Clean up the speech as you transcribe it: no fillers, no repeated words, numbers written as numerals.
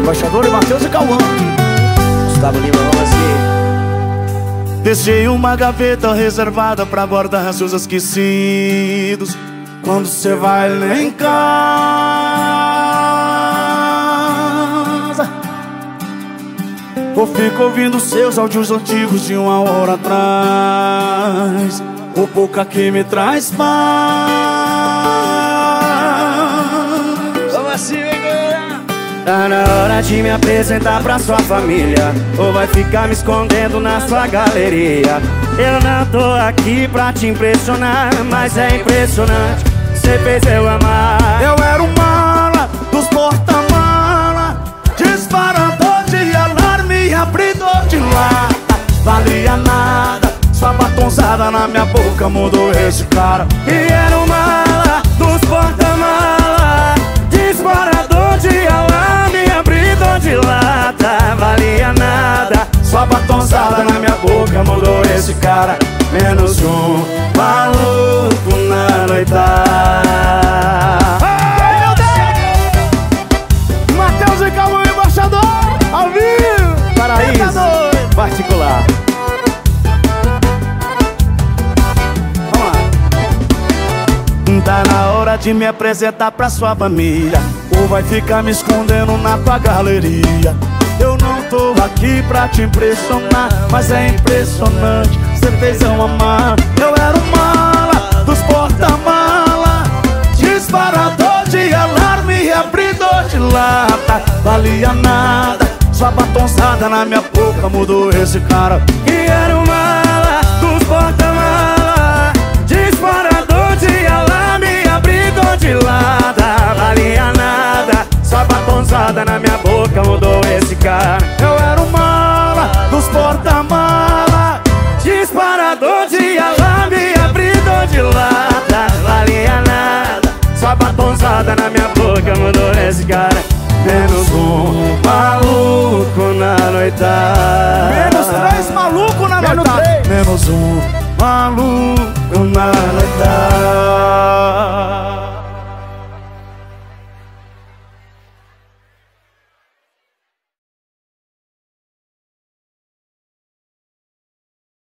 Embaixador e Matheus e Cauã. Gustavo Lima, vamos assim. Deixei uma gaveta reservada pra guardar seus esquecidos. Quando cê vai lá em casa, ou fico ouvindo seus áudios antigos de 1 hora atrás. O boca que me traz paz. Vamos assim, galera. Tá na hora de me apresentar pra sua família, ou vai ficar me escondendo na sua galeria. Eu não tô aqui pra te impressionar, mas é impressionante, cê fez eu amar. Eu era o mala dos porta-mala, disparador de alarme, abridor de lata. Valia nada, sua batonzada na minha boca mudou esse cara. E era o mala dos porta-mala, disparador de alarme, abridor de lata. Valia nada, sua batonzada na minha boca mudou esse cara. Menos um maluco na noitada. Ai, meu Deus! Matheus e Cauã, embaixador, ao vivo. Paraíso particular. Tá na hora de me apresentar pra sua família, ou vai ficar me escondendo na tua galeria. Eu não tô aqui pra te impressionar, mas é impressionante, cê fez eu amar. Eu era o mala dos porta-mala, disparador de alarme e abridor de lata. Valia nada, sua batonzada na minha boca mudou esse cara. E era o mala dos porta-mala, disparador de alarme, abridor de lata. Valia nada, sua batonzada na minha boca mudou esse cara. Eu era o mala dos porta-mala, disparador de alarme, abridor de lata. Valia nada, sua batonzada na minha boca mudou esse cara. Menos um maluco na noitada. Menos 3 maluco na noitada. Menos um maluco na noitada.